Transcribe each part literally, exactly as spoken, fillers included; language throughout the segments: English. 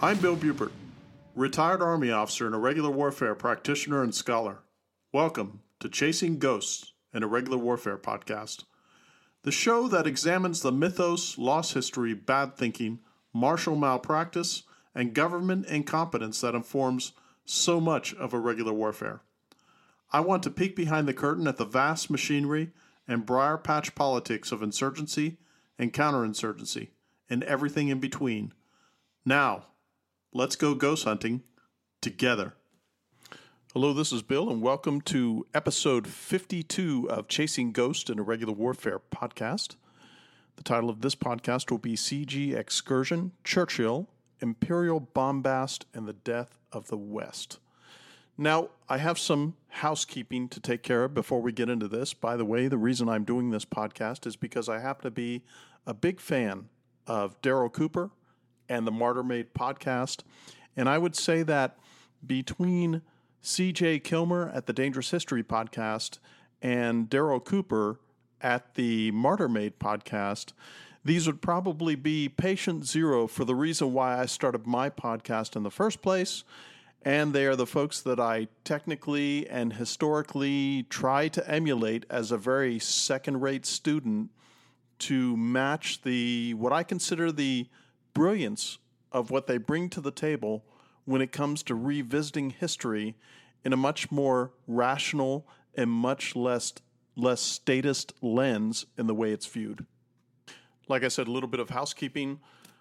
I'm Bill Bupert, retired Army officer and irregular warfare practitioner and scholar. Welcome to Chasing Ghosts, an Irregular Warfare podcast, the show that examines the mythos, lost history, bad thinking, martial malpractice, and government incompetence that informs so much of irregular warfare. I want to peek behind the curtain at the vast machinery and briar patch politics of insurgency and counterinsurgency, and everything in between. Now, let's go ghost hunting together. Hello, this is Bill, and welcome to episode fifty-two of Chasing Ghosts in Irregular Warfare podcast. The title of this podcast will be C G Excursion, Churchill, Imperial Bombast, and the Death of the West. Now, I have some housekeeping to take care of before we get into this. By the way, the reason I'm doing this podcast is because I happen to be a big fan of Daryl Cooper and the Martyr Made podcast. And I would say that between C J Kilmer at the Dangerous History podcast and Daryl Cooper at the Martyr Made podcast, these would probably be patient zero for the reason why I started my podcast in the first place. And they are the folks that I technically and historically try to emulate as a very second-rate student to match the what I consider the brilliance of what they bring to the table when it comes to revisiting history in a much more rational and much less less statist lens in the way it's viewed. Like I said, a little bit of housekeeping.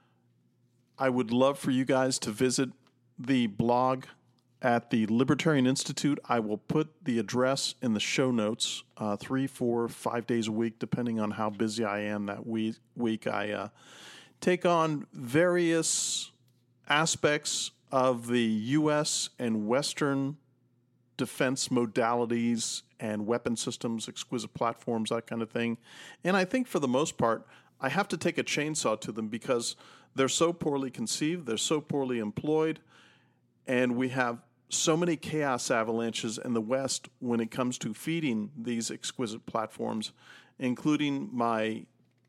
I would love for you guys to visit the blog at the Libertarian Institute. I will put the address in the show notes, uh, three, four, five days a week, depending on how busy I am that week. week I uh, take on various aspects of the U S and Western defense modalities and weapon systems, exquisite platforms, that kind of thing. And I think for the most part, I have to take a chainsaw to them because they're so poorly conceived, they're so poorly employed, and we have so many chaos avalanches in the West when it comes to feeding these exquisite platforms, including my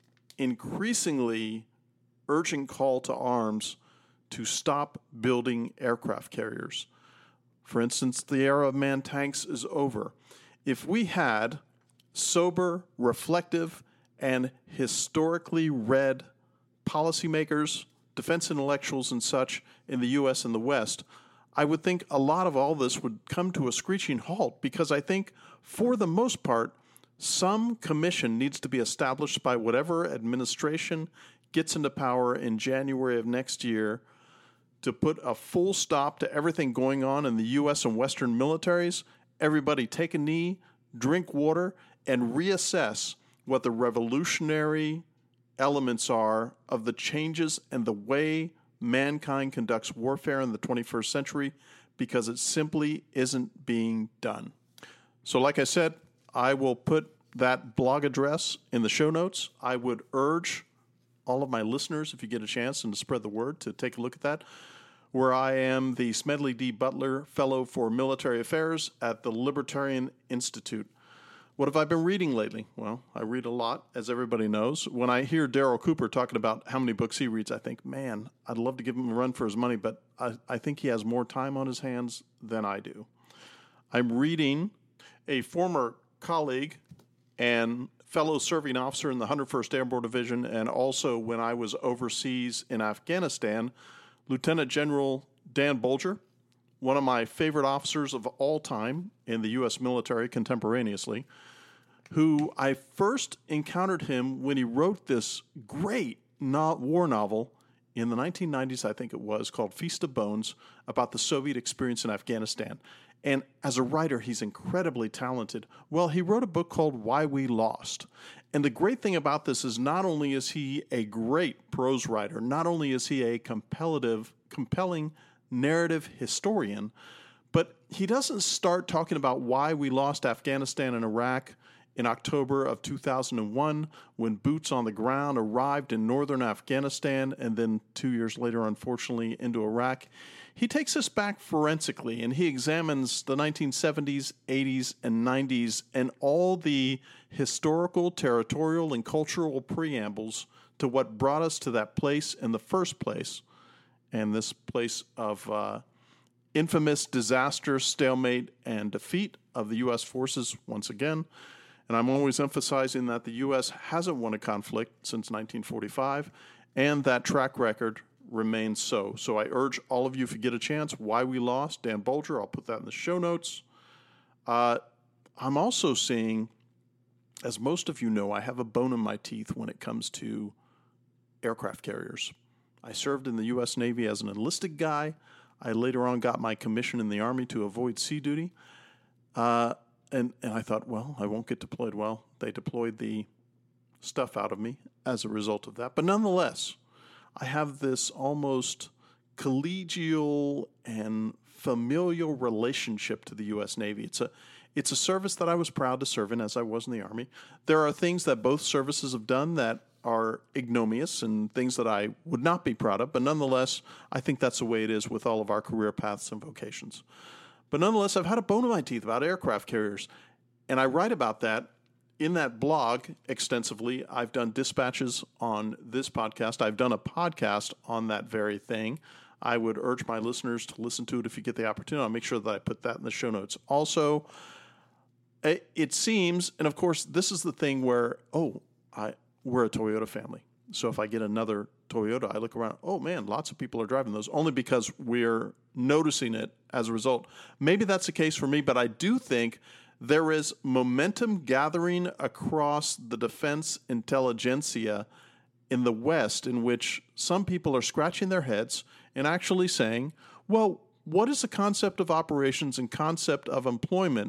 increasingly urgent call to arms to stop building aircraft carriers. For instance, the era of manned tanks is over. If we had sober, reflective, and historically read policymakers, defense intellectuals, and such in the U S and the West, I would think a lot of all this would come to a screeching halt because I think, for the most part, some commission needs to be established by whatever administration gets into power in January of next year to put a full stop to everything going on in the U S and Western militaries. Everybody take a knee, drink water, and reassess what the revolutionary elements are of the changes and the way mankind conducts warfare in the twenty-first century, because it simply isn't being done. So like I said, I will put that blog address in the show notes. I would urge all of my listeners, if you get a chance and to spread the word, to take a look at that, where I am the Smedley D. Butler Fellow for Military Affairs at the Libertarian Institute. What have I been reading lately? Well, I read a lot, as everybody knows. When I hear Daryl Cooper talking about how many books he reads, I think, man, I'd love to give him a run for his money, but I, I think he has more time on his hands than I do. I'm reading a former colleague and fellow serving officer in the one hundred first Airborne Division, and also when I was overseas in Afghanistan, Lieutenant General Dan Bolger, one of my favorite officers of all time in the U S military contemporaneously, who I first encountered him when he wrote this great no- war novel in the nineteen nineties, I think it was, called Feast of Bones, about the Soviet experience in Afghanistan. And as a writer, he's incredibly talented. Well, he wrote a book called Why We Lost. And the great thing about this is not only is he a great prose writer, not only is he a competitive, compelling narrative historian, but he doesn't start talking about why we lost Afghanistan and Iraq in October of two thousand one when boots on the ground arrived in northern Afghanistan and then two years later, unfortunately, into Iraq. He takes us back forensically and he examines the nineteen seventies, eighties, and nineties and all the historical, territorial, and cultural preambles to what brought us to that place in the first place. and this place of uh, infamous disaster, stalemate, and defeat of the U S forces once again. And I'm always emphasizing that the U S hasn't won a conflict since nineteen forty-five, and that track record remains so. So I urge all of you, if you get a chance, Why We Lost, Dan Bolger, I'll put that in the show notes. Uh, I'm also seeing, as most of you know, I have a bone in my teeth when it comes to aircraft carriers. I served in the U S Navy as an enlisted guy. I later on got my commission in the Army to avoid sea duty. Uh, and, and I thought, well, I won't get deployed. Well, they deployed the stuff out of me as a result of that. But nonetheless, I have this almost collegial and familial relationship to the U S Navy. It's a It's a service that I was proud to serve in, as I was in the Army. There are things that both services have done that are ignominious and things that I would not be proud of, but nonetheless, I think that's the way it is with all of our career paths and vocations. But nonetheless, I've had a bone in my teeth about aircraft carriers, and I write about that in that blog extensively. I've done dispatches on this podcast. I've done a podcast on that very thing. I would urge my listeners to listen to it if you get the opportunity. I'll make sure that I put that in the show notes. Also, it seems, and of course, this is the thing where, oh, I, we're a Toyota family. So if I get another Toyota, I look around, oh man, lots of people are driving those, only because we're noticing it as a result. Maybe that's the case for me, but I do think there is momentum gathering across the defense intelligentsia in the West in which some people are scratching their heads and actually saying, well, what is the concept of operations and concept of employment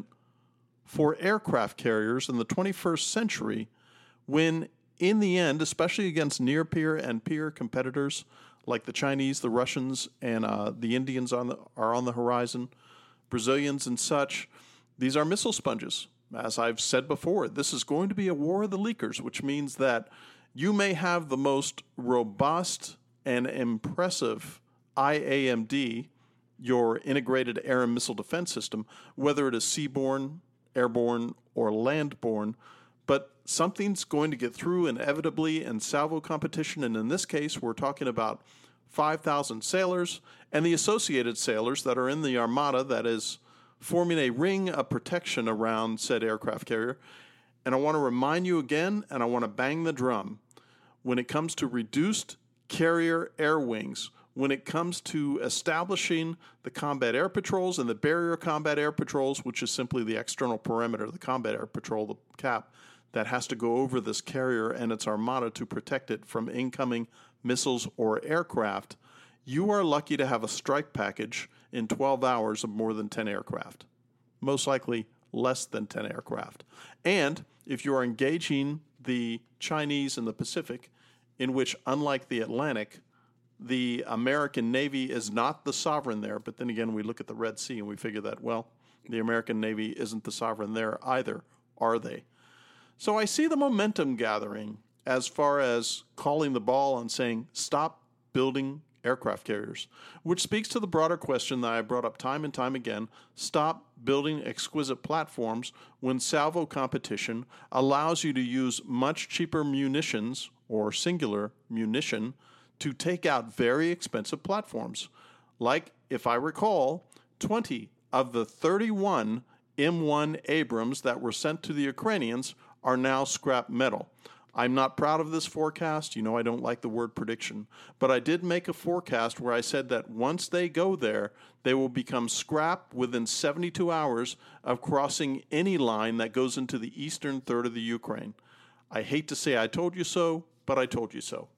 for aircraft carriers in the twenty-first century when, in the end, especially against near-peer and peer competitors like the Chinese, the Russians, and uh, the Indians on the, are on the horizon, Brazilians and such, these are missile sponges. As I've said before, this is going to be a war of the leakers, which means that you may have the most robust and impressive I A M D, your integrated air and missile defense system, whether it is seaborne, airborne, or landborne, but something's going to get through inevitably in salvo competition, and in this case, we're talking about five thousand sailors and the associated sailors that are in the armada that is forming a ring of protection around said aircraft carrier. And I want to remind you again, and I want to bang the drum, when it comes to reduced carrier air wings, when it comes to establishing the combat air patrols and the barrier combat air patrols, which is simply the external perimeter, the combat air patrol, the cap, that has to go over this carrier and its armada to protect it from incoming missiles or aircraft, you are lucky to have a strike package in twelve hours of more than ten aircraft. Most likely less than ten aircraft. And if you are engaging the Chinese in the Pacific, in which, unlike the Atlantic, the American Navy is not the sovereign there, but then again, we look at the Red Sea and we figure that, well, the American Navy isn't the sovereign there either, are they? So I see the momentum gathering as far as calling the ball and saying, stop building aircraft carriers, which speaks to the broader question that I brought up time and time again. Stop building exquisite platforms when salvo competition allows you to use much cheaper munitions or singular munition to take out very expensive platforms. Like, if I recall, twenty of the thirty-one M one Abrams that were sent to the Ukrainians are now scrap metal. I'm not proud of this forecast. You know I don't like the word prediction. But I did make a forecast where I said that once they go there, they will become scrap within seventy-two hours of crossing any line that goes into the eastern third of the Ukraine. I hate to say I told you so, but I told you so.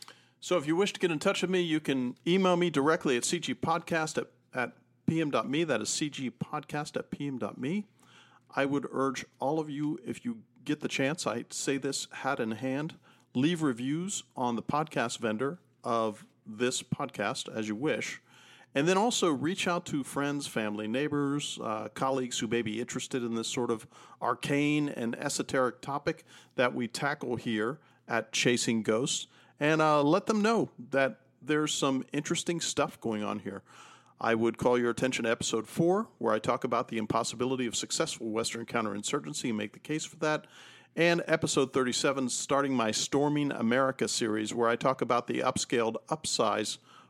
So if you wish to get in touch with me, you can email me directly at cgpodcast at, at pm dot me. That is cgpodcast at pm dot me. I would urge all of you, if you get the chance, I say this hat in hand, leave reviews on the podcast vendor of this podcast as you wish. And then also reach out to friends, family, neighbors, uh, colleagues who may be interested in this sort of arcane and esoteric topic that we tackle here at Chasing Ghosts. And uh, let them know that there's some interesting stuff going on here. I would call your attention to episode four, where I talk about the impossibility of successful Western counterinsurgency and make the case for that. And episode thirty-seven, starting my Storming America series, where I talk about the upscaled upsize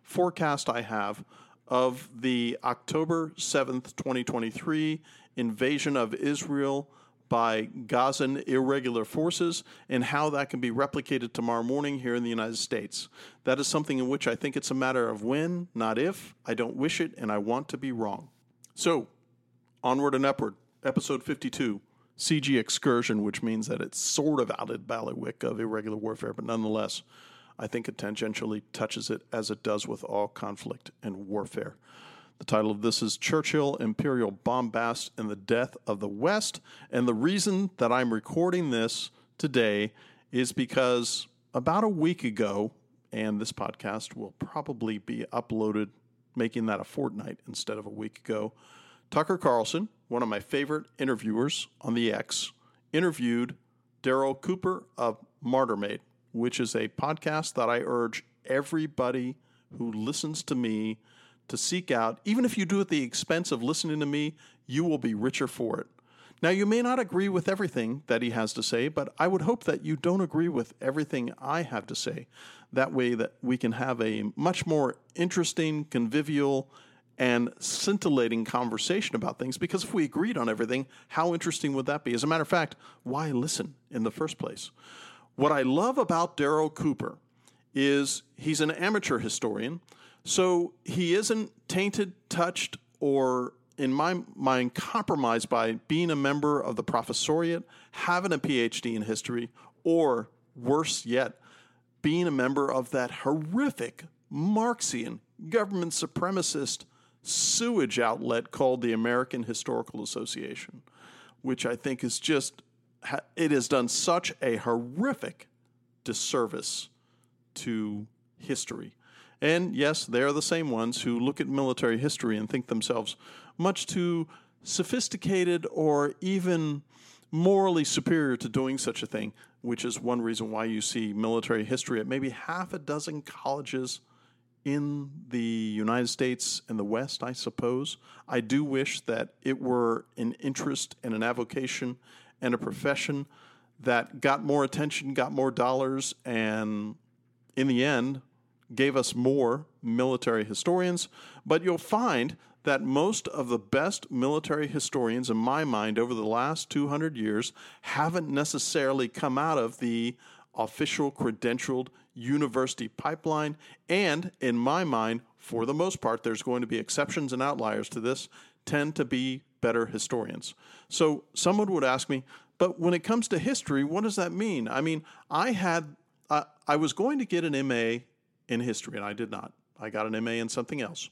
forecast I have of the October seventh, twenty twenty-three invasion of Israel by Gazan irregular forces and how that can be replicated tomorrow morning here in the United States. That is something in which I think it's a matter of when, not if. I don't wish it, and I want to be wrong. So, onward and upward, episode fifty-two, C G Excursion, which means that it's sort of out at bailiwick of irregular warfare, but nonetheless, I think it tangentially touches it as it does with all conflict and warfare. The title of this is Churchill, Imperial Bombast, and the Death of the West. And the reason that I'm recording this today is because about a week ago, and this podcast will probably be uploaded, making that a fortnight instead of a week ago, Tucker Carlson, one of my favorite interviewers on the X, interviewed Daryl Cooper of Martyrmade, which is a podcast that I urge everybody who listens to me to seek out. Even if you do it at the expense of listening to me, you will be richer for it. Now, you may not agree with everything that he has to say, but I would hope that you don't agree with everything I have to say. That way that we can have a much more interesting, convivial, and scintillating conversation about things, because if we agreed on everything, how interesting would that be? As a matter of fact, why listen in the first place? What I love about Daryl Cooper is he's an amateur historian, so he isn't tainted, touched, or, in my mind, compromised by being a member of the professoriate, having a P H D in history, or, worse yet, being a member of that horrific Marxian government supremacist sewage outlet called the American Historical Association, which I think is just, it has done such a horrific disservice to history. And yes, they're the same ones who look at military history and think themselves much too sophisticated or even morally superior to doing such a thing, which is one reason why you see military history at maybe half a dozen colleges in the United States and the West, I suppose. I do wish that it were an interest and an avocation and a profession that got more attention, got more dollars, and in the end, gave us more military historians. But you'll find that most of the best military historians, in my mind, over the last two hundred years, haven't necessarily come out of the official credentialed university pipeline. And in my mind, for the most part, there's going to be exceptions and outliers to this, tend to be better historians. So someone would ask me, but when it comes to history, what does that mean? I mean, I had, uh, I was going to get an M A in history, and I did not. I got an M A in something else.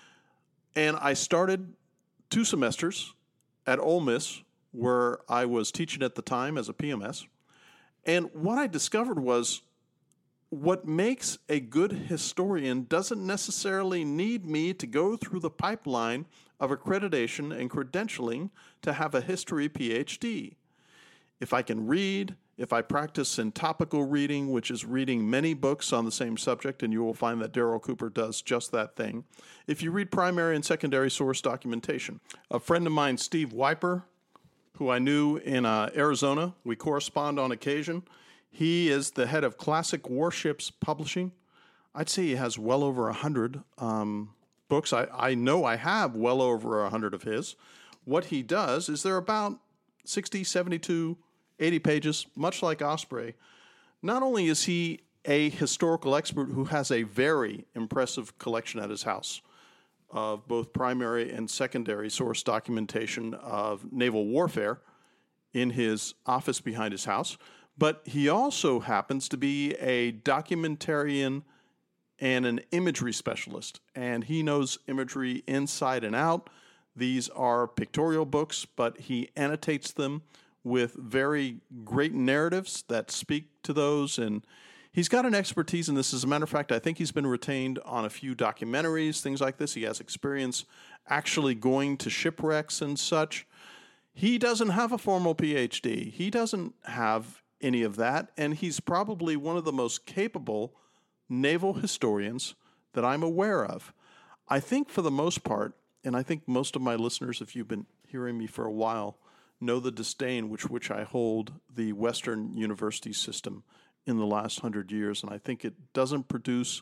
And I started two semesters at Ole Miss, where I was teaching at the time as a P M S. And what I discovered was what makes a good historian doesn't necessarily need me to go through the pipeline of accreditation and credentialing to have a history P H D. If I can read, if I practice syntopical reading, which is reading many books on the same subject, and you will find that Daryl Cooper does just that thing. If you read primary and secondary source documentation. A friend of mine, Steve Wiper, who I knew in uh, Arizona, we correspond on occasion. He is the head of Classic Warships Publishing. I'd say he has well over one hundred um, books. I, I know I have well over one hundred of his. What he does is they're about sixty, seventy-two, eighty pages, much like Osprey. Not only is he a historical expert who has a very impressive collection at his house of both primary and secondary source documentation of naval warfare in his office behind his house, but he also happens to be a documentarian and an imagery specialist, and he knows imagery inside and out. These are pictorial books, but he annotates them with very great narratives that speak to those, and he's got an expertise in this. As a matter of fact, I think he's been retained on a few documentaries, things like this. He has experience actually going to shipwrecks and such. He doesn't have a formal P H D. He doesn't have any of that, and he's probably one of the most capable naval historians that I'm aware of. I think for the most part, and I think most of my listeners, if you've been hearing me for a while, know the disdain which which I hold the Western university system in the last hundred years, and I think it doesn't produce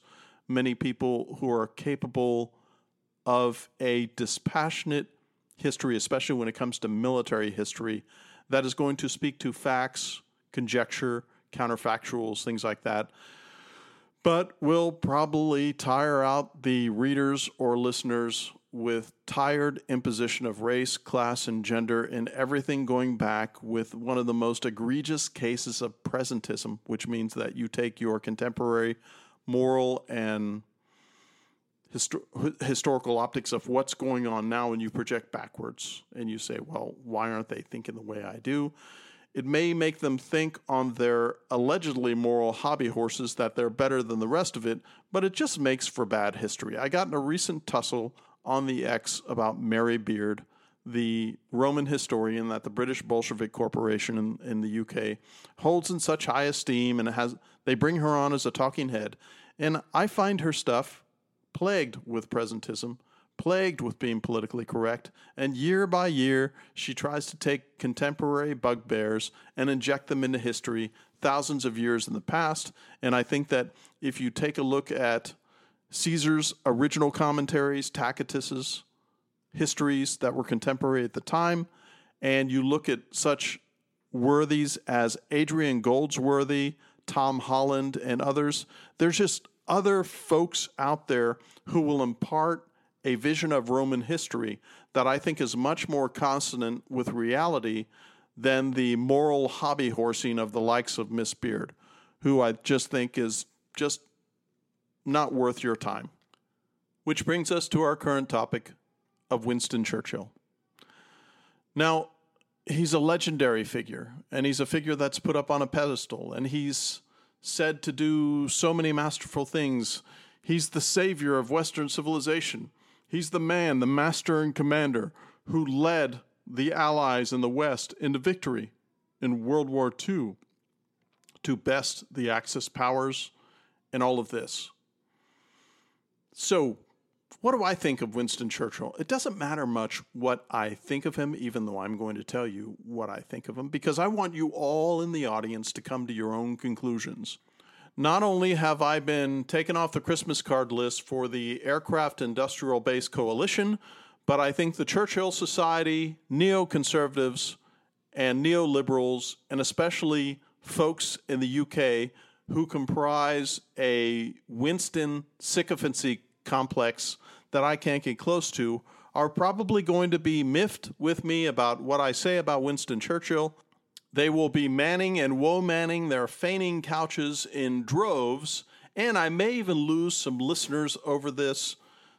many people who are capable of a dispassionate history, especially when it comes to military history, that is going to speak to facts, conjecture, counterfactuals, things like that, but will probably tire out the readers or listeners with tired imposition of race, class, and gender and everything going back with one of the most egregious cases of presentism, which means that you take your contemporary moral and Histo- historical optics of what's going on now and you project backwards and you say, well, why aren't they thinking the way I do? It may make them think on their allegedly moral hobby horses that they're better than the rest of it, but it just makes for bad history. I got in a recent tussle on the X about Mary Beard, the Roman historian that the British Bolshevik Corporation in, in the U K holds in such high esteem, and has they bring her on as a talking head. And I find her stuff plagued with presentism, plagued with being politically correct, and year by year she tries to take contemporary bugbears and inject them into history thousands of years in the past. And I think that if you take a look at Caesar's original commentaries, Tacitus's histories that were contemporary at the time, and you look at such worthies as Adrian Goldsworthy, Tom Holland, and others, there's just other folks out there who will impart a vision of Roman history that I think is much more consonant with reality than the moral hobby horsing of the likes of Miss Beard, who I just think is just not worth your time. Which brings us to our current topic of Winston Churchill. Now, he's a legendary figure, and he's a figure that's put up on a pedestal, and he's said to do so many masterful things. He's the savior of Western civilization. He's the man, the master and commander, who led the Allies in the West into victory in World War Two to best the Axis powers and all of this. So, what do I think of Winston Churchill? It doesn't matter much what I think of him, even though I'm going to tell you what I think of him, because I want you all in the audience to come to your own conclusions. Not only have I been taken off the Christmas card list for the Aircraft Industrial Base Coalition, but I think the Churchill Society, neoconservatives, and neoliberals, and especially folks in the U K who comprise a Winston sycophancy complex that I can't get close to, are probably going to be miffed with me about what I say about Winston Churchill. They will be manning and woe-manning their feigning couches in droves, and I may even lose some listeners over this.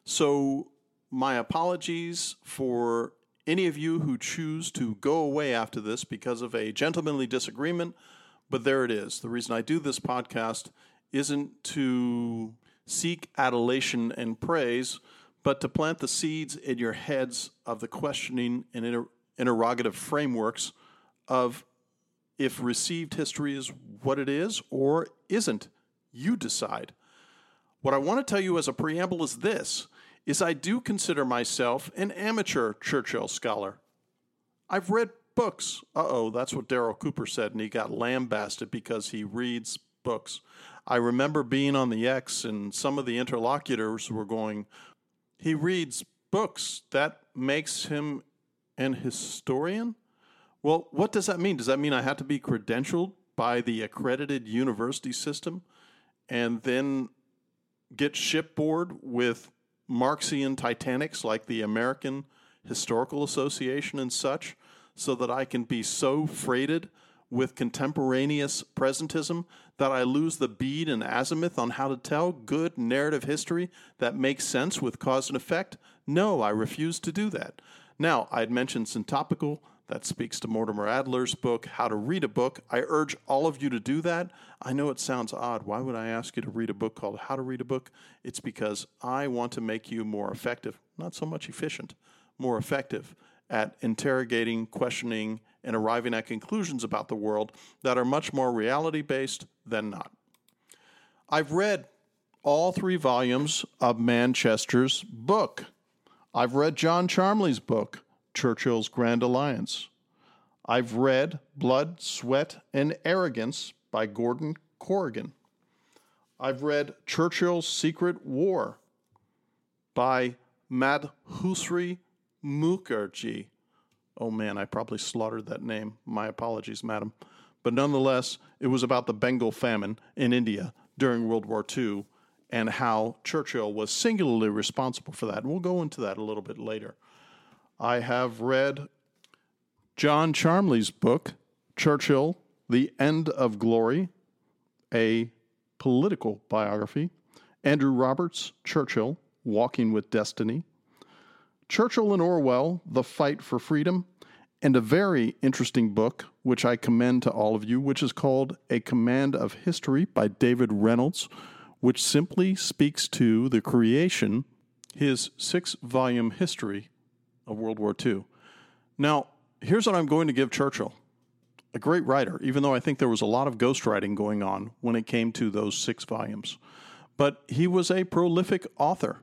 So my apologies for any of you who choose to go away after this because of a gentlemanly disagreement, but there it is. The reason I do this podcast isn't to seek adulation and praise, but to plant the seeds in your heads of the questioning and inter- interrogative frameworks of if received history is what it is or isn't. You decide. What I want to tell you as a preamble is this, is I do consider myself an amateur Churchill scholar. I've read books. Uh-oh, that's what Daryl Cooper said, and he got lambasted because he reads books. I remember being on the X and some of the interlocutors were going, he reads books. That makes him an historian? Well, what does that mean? Does that mean I have to be credentialed by the accredited university system and then get shipboard with Marxian Titanics like the American Historical Association and such so that I can be so freighted with contemporaneous presentism that I lose the bead and azimuth on how to tell good narrative history that makes sense with cause and effect? No, I refuse to do that. Now, I'd mentioned Syntopical. That speaks to Mortimer Adler's book, How to Read a Book. I urge all of you to do that. I know it sounds odd. Why would I ask you to read a book called How to Read a Book? It's because I want to make you more effective, not so much efficient, more effective at interrogating, questioning, and arriving at conclusions about the world that are much more reality-based than not. I've read all three volumes of Manchester's book. I've read John Charmley's book, Churchill's Grand Alliance. I've read Blood, Sweat, and Arrogance by Gordon Corrigan. I've read Churchill's Secret War by Madhusri Mukherjee. Oh man, I probably slaughtered that name. My apologies, madam. But nonetheless, it was about the Bengal famine in India during World War Two and how Churchill was singularly responsible for that. And we'll go into that a little bit later. I have read John Charmley's book, Churchill, The End of Glory, a political biography. Andrew Roberts, Churchill, Walking with Destiny. Churchill and Orwell, The Fight for Freedom, and a very interesting book, which I commend to all of you, which is called A Command of History by David Reynolds, which simply speaks to the creation, his six-volume history of World War Two. Now, here's what I'm going to give Churchill. A great writer, even though I think there was a lot of ghostwriting going on when it came to those six volumes. But he was a prolific author.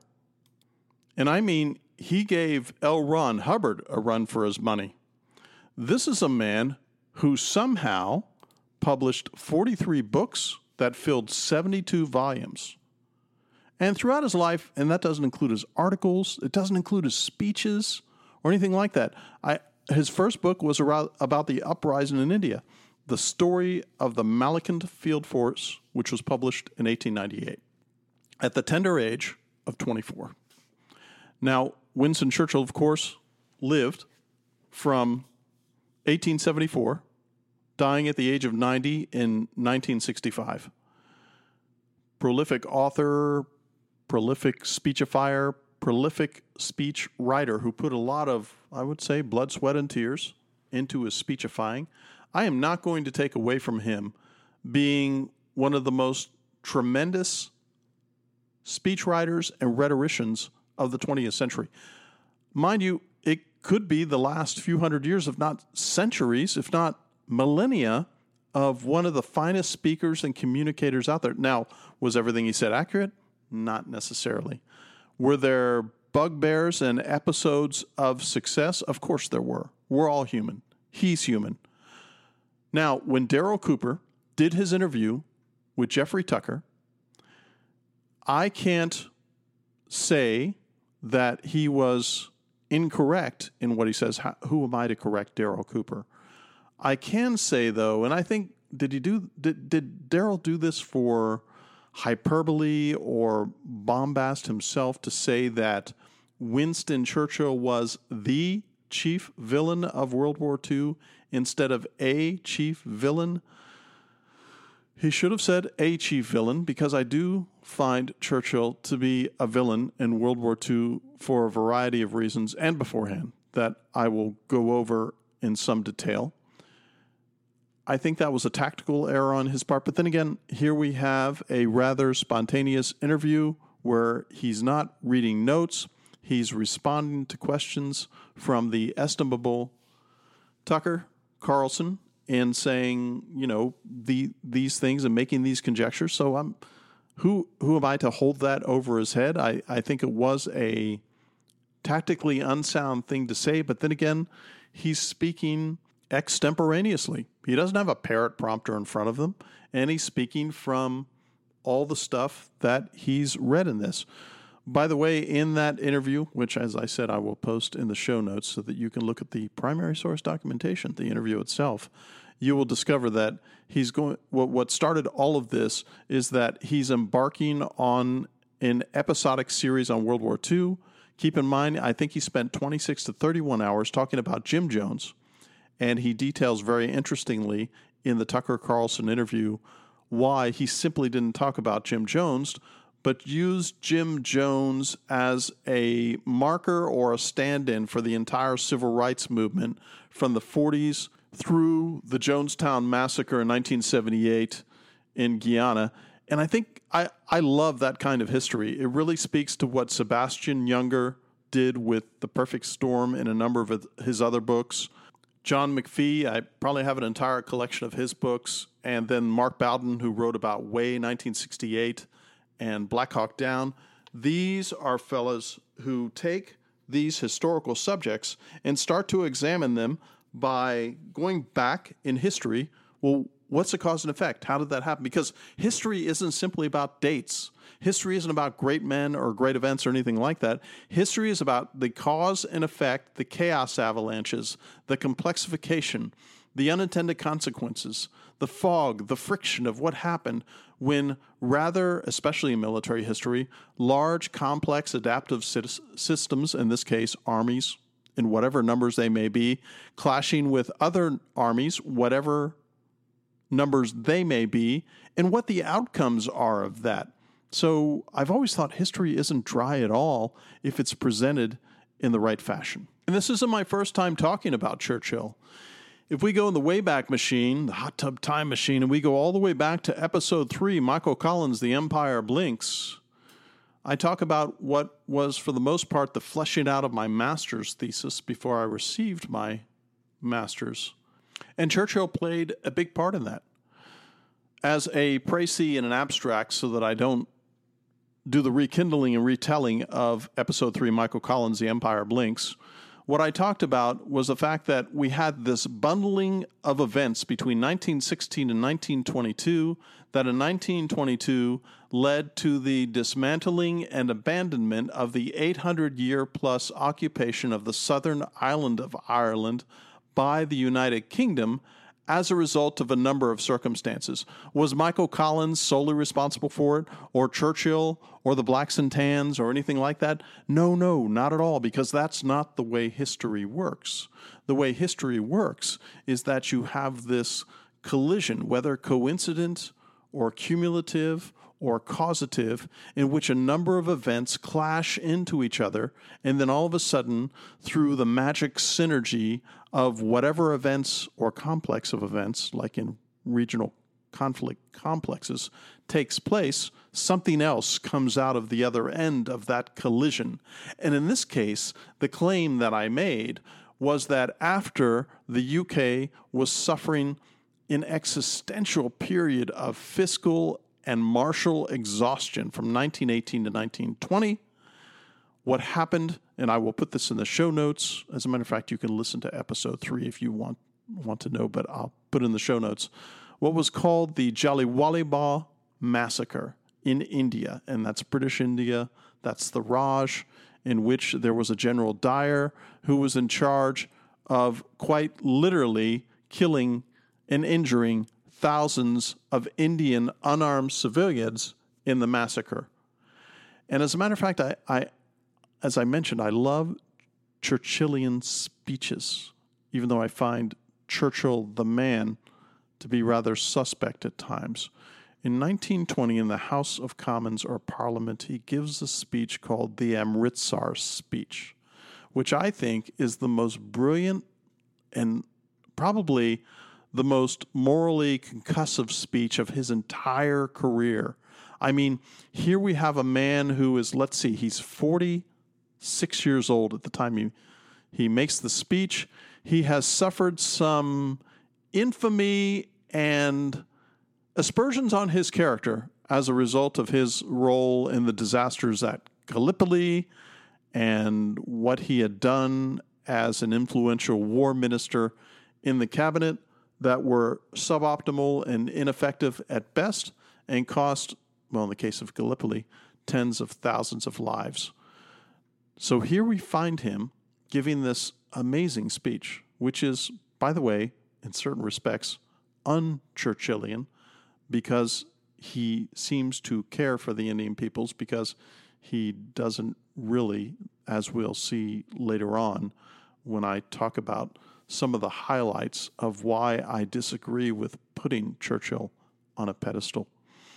And I mean, he gave L. Ron Hubbard a run for his money. This is a man who somehow published forty-three books that filled seventy-two volumes. And throughout his life, and that doesn't include his articles, it doesn't include his speeches or anything like that. I, his first book was around, about the uprising in India, The Story of the Malakand Field Force, which was published in eighteen ninety-eight, at the tender age of twenty-four. Now, Winston Churchill, of course, lived from eighteen seventy-four, dying at the age of ninety in nineteen sixty-five. Prolific author, prolific speechifier, prolific speech writer who put a lot of, I would say, blood, sweat, and tears into his speechifying. I am not going to take away from him being one of the most tremendous speechwriters and rhetoricians of the twentieth century. Mind you, it could be the last few hundred years, if not centuries, if not millennia, of one of the finest speakers and communicators out there. Now, was everything he said accurate? Not necessarily. Were there bugbears and episodes of success? Of course there were. We're all human. He's human. Now, when Daryl Cooper did his interview with Jeffrey Tucker, I can't say that he was incorrect in what he says. How, who am I to correct Daryl Cooper? I can say, though, and I think, did he do, did, did Daryl do this for hyperbole or bombast himself to say that Winston Churchill was the chief villain of World War Two instead of a chief villain? He should have said a chief villain, because I do find Churchill to be a villain in World War Two for a variety of reasons, and beforehand, that I will go over in some detail. I think that was a tactical error on his part. But then again, here we have a rather spontaneous interview where he's not reading notes. He's responding to questions from the estimable Tucker Carlson and saying, you know, the these things and making these conjectures. So I'm who who am I to hold that over his head? I, I think it was a tactically unsound thing to say. But then again, he's speaking extemporaneously. He doesn't have a parrot prompter in front of him, and he's speaking from all the stuff that he's read in this. By the way, in that interview, which, as I said, I will post in the show notes so that you can look at the primary source documentation, the interview itself, you will discover that he's going. What, what started all of this is that he's embarking on an episodic series on World War Two. Keep in mind, I think he spent twenty-six to thirty-one hours talking about Jim Jones. And he details very interestingly in the Tucker Carlson interview why he simply didn't talk about Jim Jones, but used Jim Jones as a marker or a stand-in for the entire civil rights movement from the forties through the Jonestown Massacre in nineteen seventy-eight in Guyana. And I think I, I love that kind of history. It really speaks to what Sebastian Junger did with The Perfect Storm in a number of his other books. John McPhee, I probably have an entire collection of his books. And then Mark Bowden, who wrote about Way nineteen sixty-eight and Black Hawk Down. These are fellas who take these historical subjects and start to examine them by going back in history. Well, what's the cause and effect? How did that happen? Because history isn't simply about dates. History isn't about great men or great events or anything like that. History is about the cause and effect, the chaos avalanches, the complexification, the unintended consequences, the fog, the friction of what happened when rather, especially in military history, large, complex, adaptive systems, in this case, armies, in whatever numbers they may be, clashing with other armies, whatever numbers they may be, and what the outcomes are of that. So I've always thought history isn't dry at all if it's presented in the right fashion. And this isn't my first time talking about Churchill. If we go in the Wayback Machine, the Hot Tub Time Machine, and we go all the way back to episode three, Michael Collins, The Empire Blinks, I talk about what was, for the most part, the fleshing out of my master's thesis before I received my master's. And Churchill played a big part in that. As a précis and an abstract, so that I don't do the rekindling and retelling of episode three, Michael Collins, The Empire Blinks, what I talked about was the fact that we had this bundling of events between nineteen sixteen and nineteen twenty-two that in nineteen twenty-two led to the dismantling and abandonment of the eight hundred year plus occupation of the southern island of Ireland by the United Kingdom as a result of a number of circumstances. Was Michael Collins solely responsible for it, or Churchill, or the Blacks and Tans, or anything like that? No, no, not at all, because that's not the way history works. The way history works is that you have this collision, whether coincident or cumulative or causative, in which a number of events clash into each other, and then all of a sudden, through the magic synergy of whatever events or complex of events, like in regional conflict complexes, takes place, something else comes out of the other end of that collision. And in this case, the claim that I made was that after the U K was suffering an existential period of fiscal and martial exhaustion from nineteen eighteen to nineteen twenty, what happened, and I will put this in the show notes. As a matter of fact, you can listen to episode three if you want want to know, but I'll put in the show notes. What was called the Jallianwala Massacre in India, and that's British India. That's the Raj, in which there was a General Dyer who was in charge of quite literally killing and injuring thousands of Indian unarmed civilians in the massacre. And as a matter of fact, I, I as I mentioned, I love Churchillian speeches, even though I find Churchill the man to be rather suspect at times. In nineteen twenty, in the House of Commons or Parliament, he gives a speech called the Amritsar speech, which I think is the most brilliant and probably the most morally concussive speech of his entire career. I mean, here we have a man who is, let's see, he's forty-six years old at the time he, he makes the speech. He has suffered some infamy and aspersions on his character as a result of his role in the disasters at Gallipoli and what he had done as an influential war minister in the cabinet that were suboptimal and ineffective at best and cost, well, in the case of Gallipoli, tens of thousands of lives. So here we find him giving this amazing speech, which is, by the way, in certain respects, un-Churchillian, because he seems to care for the Indian peoples, because he doesn't really, as we'll see later on when I talk about some of the highlights of why I disagree with putting Churchill on a pedestal.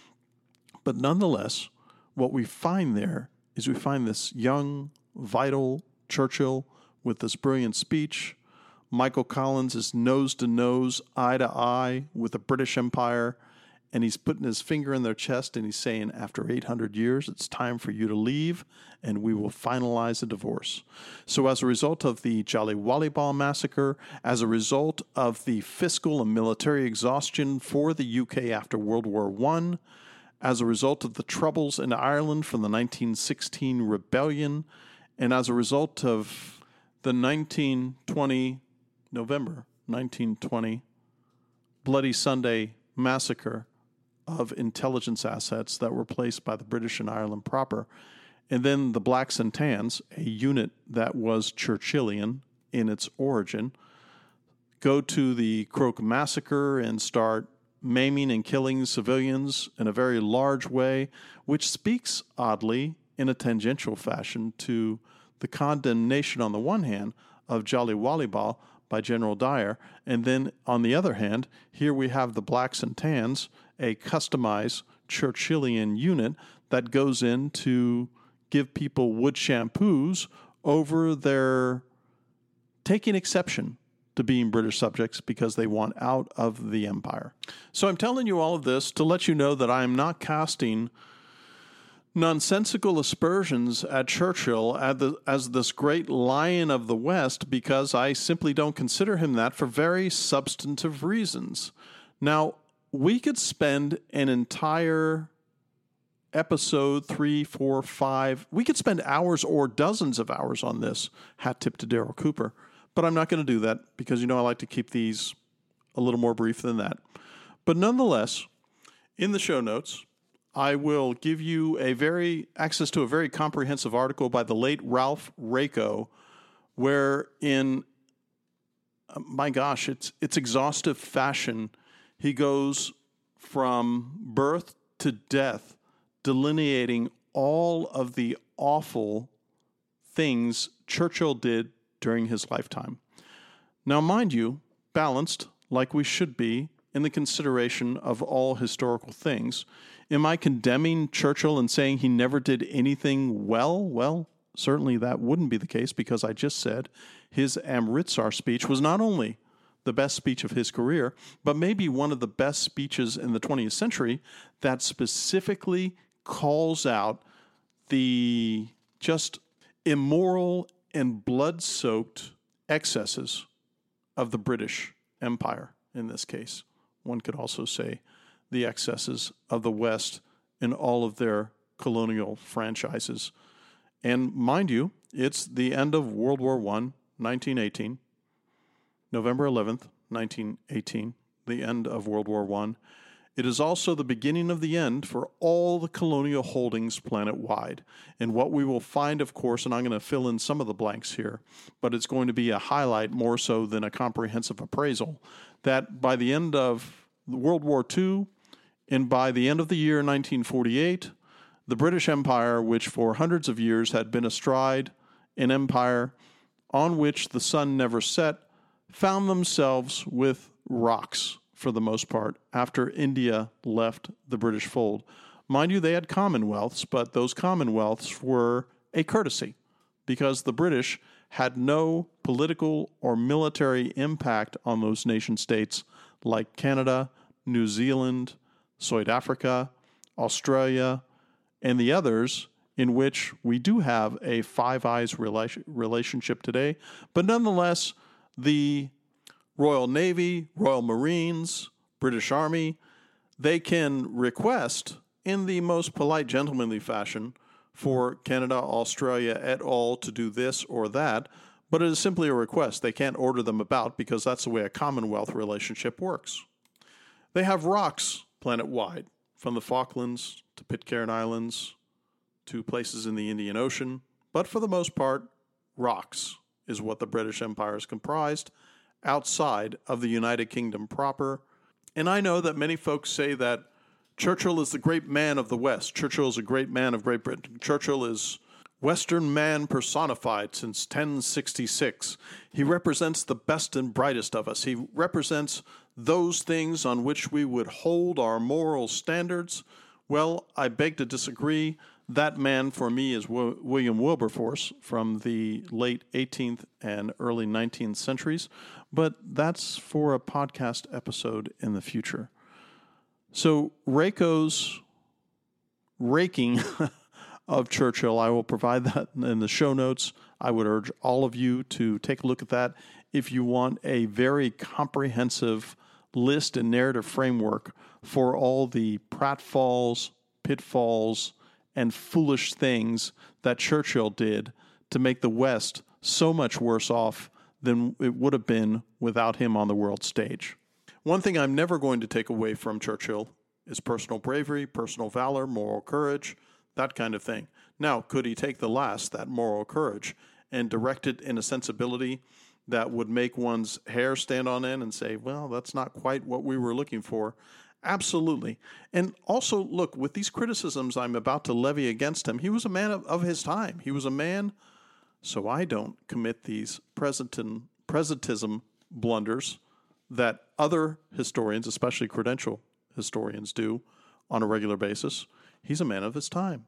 But nonetheless, what we find there is we find this young, vital Churchill with this brilliant speech. Michael Collins is nose to nose, eye to eye with the British Empire, and he's putting his finger in their chest and he's saying, after eight hundred years, it's time for you to leave and we will finalize a divorce. So as a result of the Jallianwala Massacre, as a result of the fiscal and military exhaustion for the U K after World War One, as a result of the troubles in Ireland from the nineteen sixteen rebellion, and as a result of the nineteen twenty, November nineteen twenty, Bloody Sunday massacre of intelligence assets that were placed by the British in Ireland proper. And then the Blacks and Tans, a unit that was Churchillian in its origin, go to the Croke Massacre and start maiming and killing civilians in a very large way, which speaks, oddly, in a tangential fashion to the condemnation on the one hand of Jallianwala by General Dyer, and then on the other hand, here we have the Blacks and Tans, a customized Churchillian unit that goes in to give people wood shampoos over their taking exception to being British subjects because they want out of the empire. So I'm telling you all of this to let you know that I am not casting nonsensical aspersions at Churchill as, the, as this great lion of the West, because I simply don't consider him that for very substantive reasons. Now, we could spend an entire episode, three, four, five, we could spend hours or dozens of hours on this, hat tip to Daryl Cooper, but I'm not going to do that because, you know, I like to keep these a little more brief than that. But nonetheless, in the show notes, I will give you a very access to a very comprehensive article by the late Ralph Raico, where in, uh, my gosh, it's it's exhaustive fashion, he goes from birth to death, delineating all of the awful things Churchill did during his lifetime. Now, mind you, balanced, like we should be, in the consideration of all historical things. Am I condemning Churchill and saying he never did anything well? Well, certainly that wouldn't be the case, because I just said his Amritsar speech was not only the best speech of his career, but maybe one of the best speeches in the twentieth century that specifically calls out the just immoral and blood-soaked excesses of the British Empire in this case. One could also say the excesses of the West in all of their colonial franchises. And mind you, it's the end of World War One, nineteen eighteen, November eleventh, nineteen eighteen, the end of World War One. It is also the beginning of the end for all the colonial holdings planet-wide. And what we will find, of course, and I'm going to fill in some of the blanks here, but it's going to be a highlight more so than a comprehensive appraisal, that by the end of World War Two, and by the end of the year nineteen forty-eight, the British Empire, which for hundreds of years had been astride an empire on which the sun never set, found themselves with rocks for the most part after India left the British fold. Mind you, they had commonwealths, but those commonwealths were a courtesy because the British had no political or military impact on those nation states like Canada, New Zealand, South Africa, Australia, and the others, in which we do have a Five Eyes rela- relationship today. But nonetheless, the Royal Navy, Royal Marines, British Army, they can request in the most polite, gentlemanly fashion for Canada, Australia, et al. To do this or that, but it is simply a request. They can't order them about because that's the way a Commonwealth relationship works. They have rocks planet-wide, from the Falklands to Pitcairn Islands to places in the Indian Ocean, but for the most part, rocks is what the British Empire is comprised outside of the United Kingdom proper. And I know that many folks say that Churchill is the great man of the West. Churchill is a great man of Great Britain. Churchill is Western man personified since ten sixty-six. He represents the best and brightest of us. He represents those things on which we would hold our moral standards. Well, I beg to disagree. That man for me is w- William Wilberforce from the late eighteenth and early nineteenth centuries, but that's for a podcast episode in the future. So Raico's raking of Churchill, I will provide that in the show notes. I would urge all of you to take a look at that if you want a very comprehensive list and narrative framework for all the pratfalls, pitfalls, and foolish things that Churchill did to make the West so much worse off than it would have been without him on the world stage. One thing I'm never going to take away from Churchill is personal bravery, personal valor, moral courage, that kind of thing. Now, could he take the last, that moral courage, and direct it in a sensibility that would make one's hair stand on end and say, well, that's not quite what we were looking for? Absolutely. And also, look, with these criticisms I'm about to levy against him, he was a man of, of his time. He was a man, so I don't commit these presentism, presentism blunders that other historians, especially credential historians, do on a regular basis. He's a man of his time.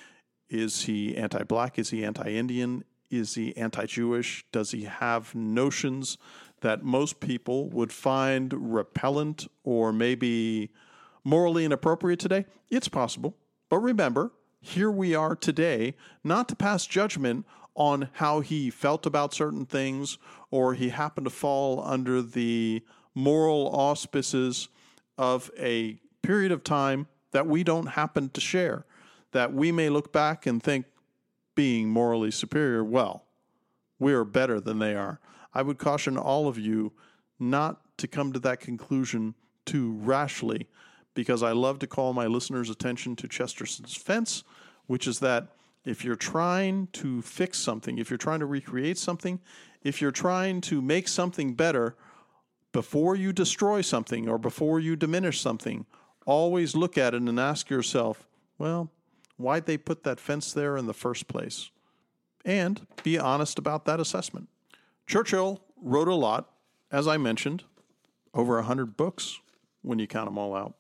Is he anti-black? Is he anti-Indian? Is he anti-Jewish? Does he have notions that most people would find repellent or maybe morally inappropriate today? It's possible. But remember, here we are today, not to pass judgment on how he felt about certain things, or he happened to fall under the moral auspices of a period of time that we don't happen to share, that we may look back and think, being morally superior, well, we are better than they are. I would caution all of you not to come to that conclusion too rashly, because I love to call my listeners' attention to Chesterton's fence, which is that if you're trying to fix something, if you're trying to recreate something, if you're trying to make something better, before you destroy something or before you diminish something, always look at it and ask yourself, well, why'd they put that fence there in the first place? And be honest about that assessment. Churchill wrote a lot, as I mentioned, over one hundred books when you count them all out.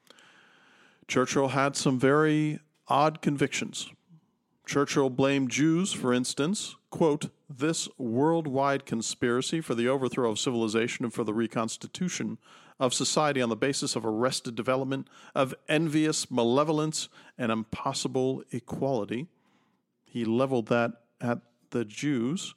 Churchill had some very odd convictions. Churchill blamed Jews, for instance, quote, this worldwide conspiracy for the overthrow of civilization and for the reconstitution of society on the basis of arrested development, of envious malevolence and impossible equality. He leveled that at the Jews.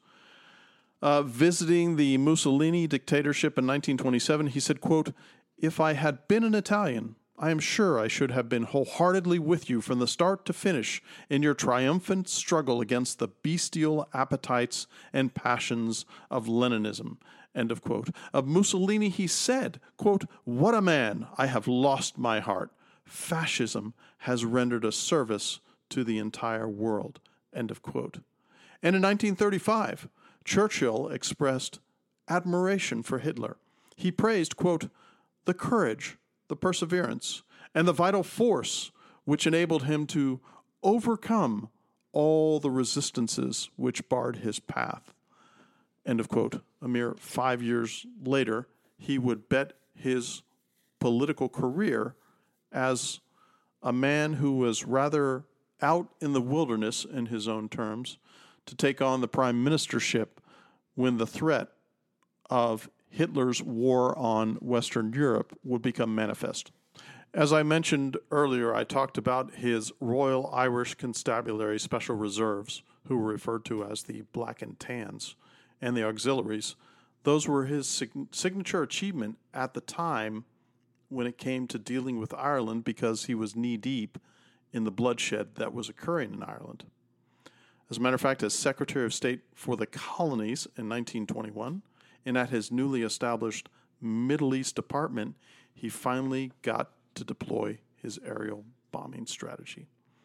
Uh, visiting the Mussolini dictatorship in nineteen twenty-seven, he said, quote, if I had been an Italian, I am sure I should have been wholeheartedly with you from the start to finish in your triumphant struggle against the bestial appetites and passions of Leninism. End of quote. Of Mussolini, he said, quote, what a man, I have lost my heart. Fascism has rendered a service to the entire world. End of quote. And in nineteen thirty-five, Churchill expressed admiration for Hitler. He praised, quote, the courage, the perseverance, and the vital force which enabled him to overcome all the resistances which barred his path. End of quote. A mere five years later, he would bet his political career as a man who was rather out in the wilderness, in his own terms, to take on the prime ministership when the threat of Hitler's war on Western Europe would become manifest. As I mentioned earlier, I talked about his Royal Irish Constabulary Special Reserves, who were referred to as the Black and Tans, and the auxiliaries. Those were his sig- signature achievement at the time when it came to dealing with Ireland, because he was knee-deep in the bloodshed that was occurring in Ireland. As a matter of fact, as Secretary of State for the Colonies in nineteen twenty-one, and at his newly established Middle East Department, he finally got to deploy his aerial bombing strategy.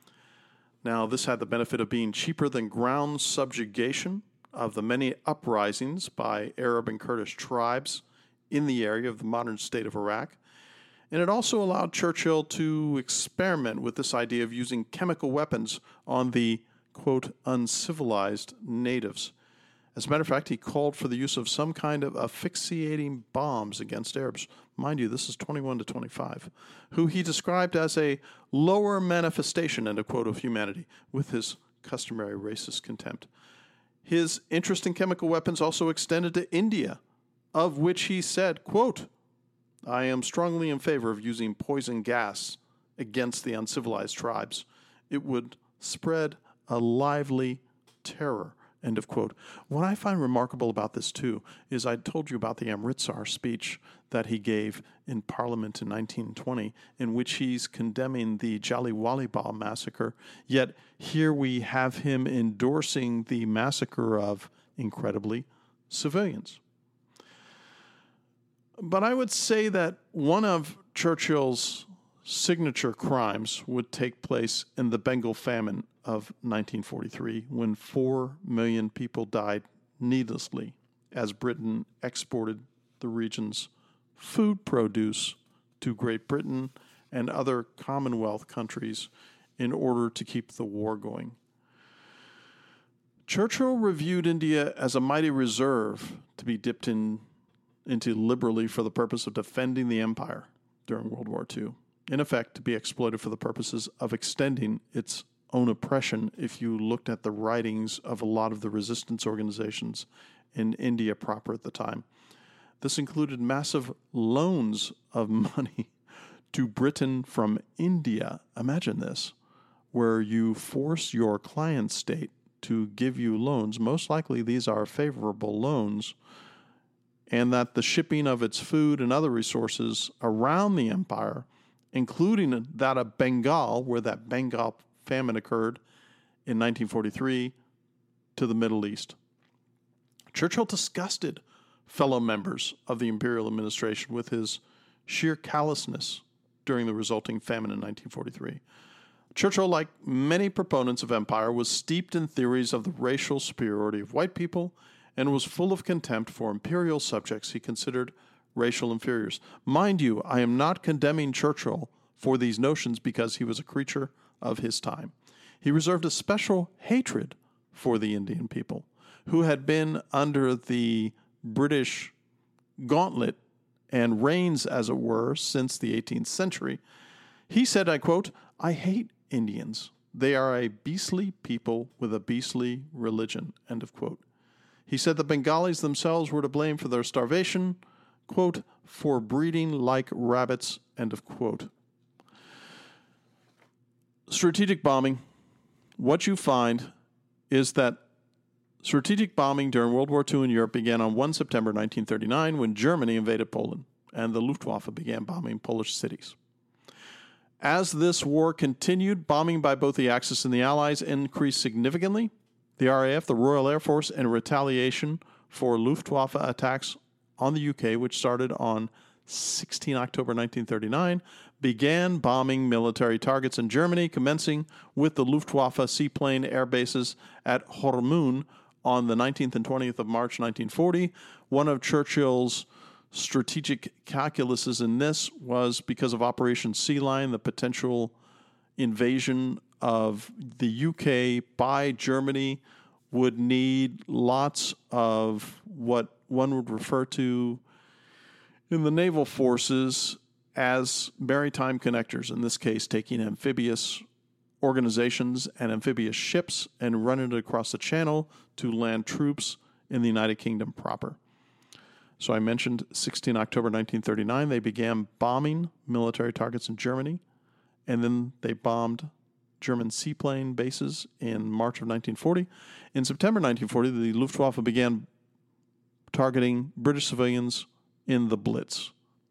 Now, this had the benefit of being cheaper than ground subjugation of the many uprisings by Arab and Kurdish tribes in the area of the modern state of Iraq. And it also allowed Churchill to experiment with this idea of using chemical weapons on the, quote, uncivilized natives. As a matter of fact, he called for the use of some kind of asphyxiating bombs against Arabs. Mind you, this is twenty-one to twenty-five, who he described as a lower manifestation, end of quote, of humanity, with his customary racist contempt. His interest in chemical weapons also extended to India, of which he said, quote, I am strongly in favor of using poison gas against the uncivilized tribes. It would spread a lively terror. End of quote. What I find remarkable about this, too, is I told you about the Amritsar speech that he gave in Parliament in nineteen twenty, in which he's condemning the Jallianwala Bagh massacre, yet here we have him endorsing the massacre of, incredibly, civilians. But I would say that one of Churchill's signature crimes would take place in the Bengal famine of nineteen forty-three, when four million people died needlessly as Britain exported the region's food produce to Great Britain and other Commonwealth countries in order to keep the war going. Churchill reviewed India as a mighty reserve to be dipped in, into liberally for the purpose of defending the empire during World War Two. In effect, to be exploited for the purposes of extending its own oppression, if you looked at the writings of a lot of the resistance organizations in India proper at the time. This included massive loans of money to Britain from India. Imagine this, where you force your client state to give you loans. Most likely these are favorable loans, and that the shipping of its food and other resources around the empire, including that of Bengal, where that Bengal famine occurred in nineteen forty-three, to the Middle East. Churchill disgusted fellow members of the imperial administration with his sheer callousness during the resulting famine in nineteen forty-three. Churchill, like many proponents of empire, was steeped in theories of the racial superiority of white people and was full of contempt for imperial subjects he considered racial inferiors. Mind you, I am not condemning Churchill for these notions because he was a creature of his time. He reserved a special hatred for the Indian people, who had been under the British gauntlet and reigns, as it were, since the eighteenth century. He said, I quote, "I hate Indians. They are a beastly people with a beastly religion," end of quote. He said the Bengalis themselves were to blame for their starvation, quote, "for breeding like rabbits," end of quote. Strategic bombing. What you find is that strategic bombing during World War Two in Europe began on the first of September nineteen thirty-nine when Germany invaded Poland and the Luftwaffe began bombing Polish cities. As this war continued, bombing by both the Axis and the Allies increased significantly. The R A F, the Royal Air Force, in retaliation for Luftwaffe attacks on the U K, which started on the sixteenth of October nineteen thirty-nine, began bombing military targets in Germany, commencing with the Luftwaffe seaplane air bases at Hormuz on the nineteenth and twentieth of March nineteen forty. One of Churchill's strategic calculuses in this was because of Operation Sea Lion, the potential invasion of the U K by Germany would need lots of what one would refer to in the naval forces as maritime connectors, in this case taking amphibious organizations and amphibious ships and running it across the channel to land troops in the United Kingdom proper. So I mentioned the sixteenth of October nineteen thirty-nine, they began bombing military targets in Germany, and then they bombed German seaplane bases in March of nineteen forty. In September nineteen forty, the Luftwaffe began targeting British civilians in the Blitz.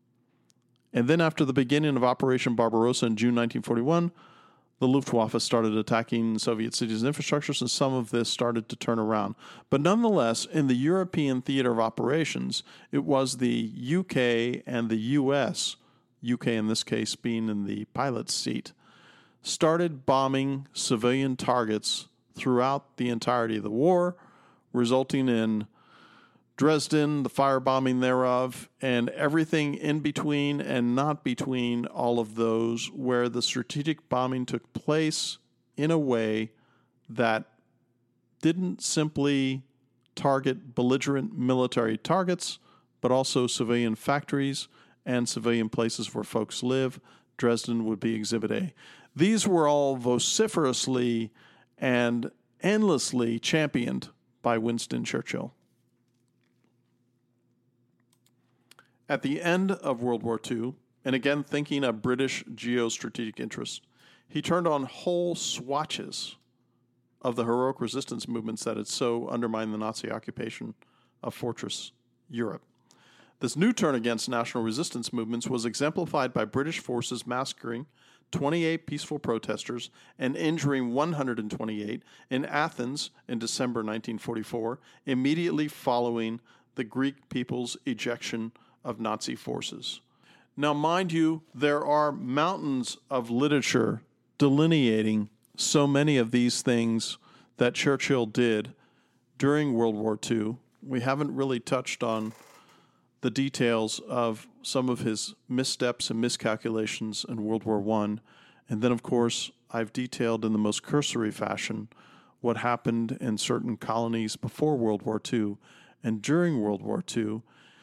And then after the beginning of Operation Barbarossa in June nineteen forty-one, the Luftwaffe started attacking Soviet cities and infrastructures, and some of this started to turn around. But nonetheless, in the European theater of operations, it was the U K and the U S, U K in this case being in the pilot's seat, started bombing civilian targets throughout the entirety of the war, resulting in Dresden, the firebombing thereof, and everything in between and not between all of those, where the strategic bombing took place in a way that didn't simply target belligerent military targets, but also civilian factories and civilian places where folks live. Dresden would be Exhibit A. These were all vociferously and endlessly championed by Winston Churchill. At the end of World War Two, and again thinking of British geostrategic interests, he turned on whole swatches of the heroic resistance movements that had so undermined the Nazi occupation of Fortress Europe. This new turn against national resistance movements was exemplified by British forces massacring twenty-eight peaceful protesters and injuring one hundred twenty-eight in Athens in December nineteen forty-four, immediately following the Greek people's ejection of Nazi forces. Now, mind you, there are mountains of literature delineating so many of these things that Churchill did during World War Two. We haven't really touched on the details of some of his missteps and miscalculations in World War One. And then, of course, I've detailed in the most cursory fashion what happened in certain colonies before World War Two and during World War Two.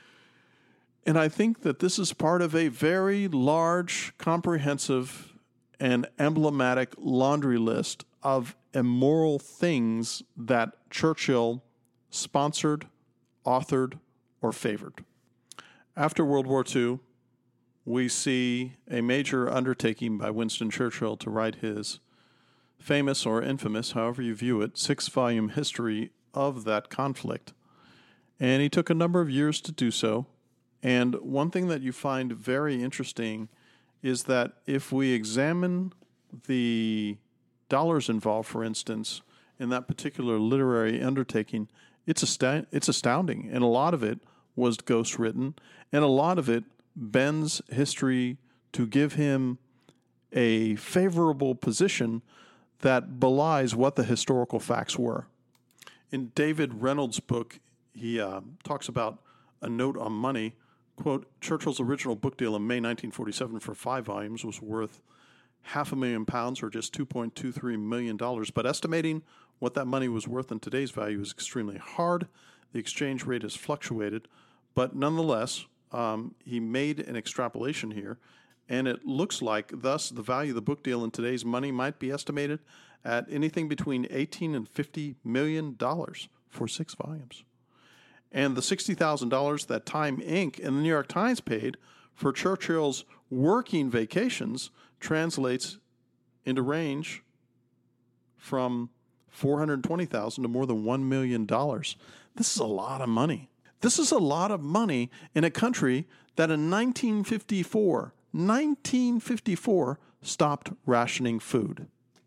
And I think that this is part of a very large, comprehensive, and emblematic laundry list of immoral things that Churchill sponsored, authored, or favored. After World War Two, we see a major undertaking by Winston Churchill to write his famous or infamous, however you view it, six-volume history of that conflict. And he took a number of years to do so. And one thing that you find very interesting is that if we examine the dollars involved, for instance, in that particular literary undertaking, it's ast- it's astounding. And a lot of it was ghost-written, and a lot of it bends history to give him a favorable position that belies what the historical facts were. In David Reynolds' book, he uh, talks about a note on money. Quote, Churchill's original book deal in May nineteen forty-seven for five volumes was worth half a million pounds or just two point two three million dollars, but estimating what that money was worth in today's value is extremely hard. The exchange rate has fluctuated, but nonetheless, um, he made an extrapolation here, and it looks like, thus, the value of the book deal in today's money might be estimated at anything between eighteen and fifty million dollars for six volumes. And the sixty thousand dollars that Time Incorporated and the New York Times paid for Churchill's working vacations translates into range from four hundred twenty thousand dollars to more than one million dollars. This is a lot of money. This is a lot of money in a country that in nineteen fifty-four, nineteen fifty-four stopped rationing food.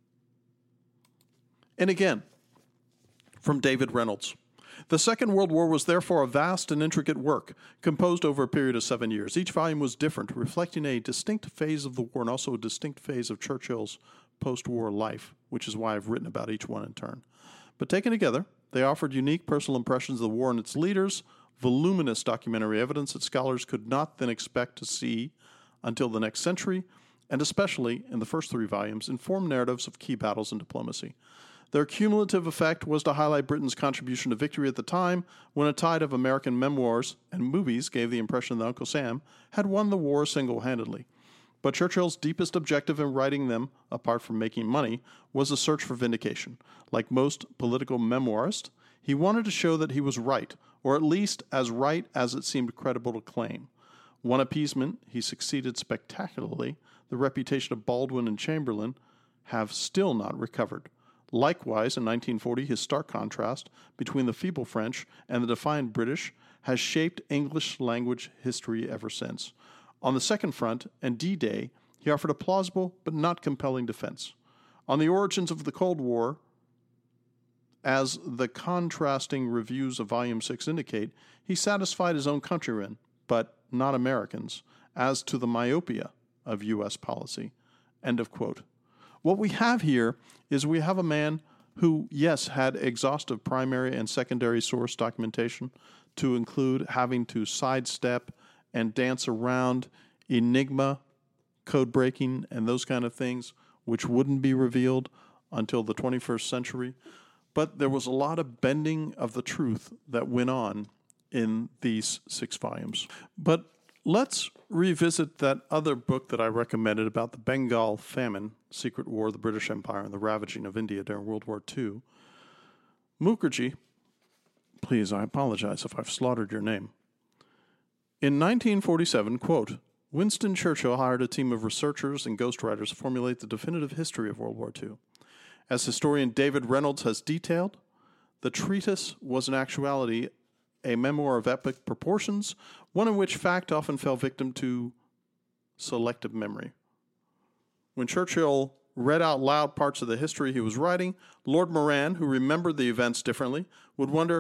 And again, from David Reynolds. The Second World War was therefore a vast and intricate work, composed over a period of seven years. Each volume was different, reflecting a distinct phase of the war and also a distinct phase of Churchill's post-war life, which is why I've written about each one in turn. But taken together, they offered unique personal impressions of the war and its leaders, voluminous documentary evidence that scholars could not then expect to see until the next century, and especially in the first three volumes, informed narratives of key battles and diplomacy. Their cumulative effect was to highlight Britain's contribution to victory at the time when a tide of American memoirs and movies gave the impression that Uncle Sam had won the war single-handedly. But Churchill's deepest objective in writing them, apart from making money, was a search for vindication. Like most political memoirists, he wanted to show that he was right, or at least as right as it seemed credible to claim. One appeasement, he succeeded spectacularly. The reputation of Baldwin and Chamberlain have still not recovered. Likewise, in nineteen forty, his stark contrast between the feeble French and the defiant British has shaped English language history ever since. On the second front, and D-Day, he offered a plausible but not compelling defense. On the origins of the Cold War, as the contrasting reviews of Volume six indicate, he satisfied his own countrymen, but not Americans, as to the myopia of U S policy. End of quote. What we have here is we have a man who, yes, had exhaustive primary and secondary source documentation to include having to sidestep and dance around enigma, code breaking, and those kind of things, which wouldn't be revealed until the twenty-first century. But there was a lot of bending of the truth that went on in these six volumes. But let's revisit that other book that I recommended about the Bengal famine, Secret War of the British Empire and the ravaging of India during World War Two. Mukherjee, please, I apologize if I've slaughtered your name. In nineteen forty-seven, quote, Winston Churchill hired a team of researchers and ghostwriters to formulate the definitive history of World War Two. As historian David Reynolds has detailed, the treatise was in actuality a memoir of epic proportions, one in which fact often fell victim to selective memory. When Churchill read out loud parts of the history he was writing, Lord Moran, who remembered the events differently, would wonder,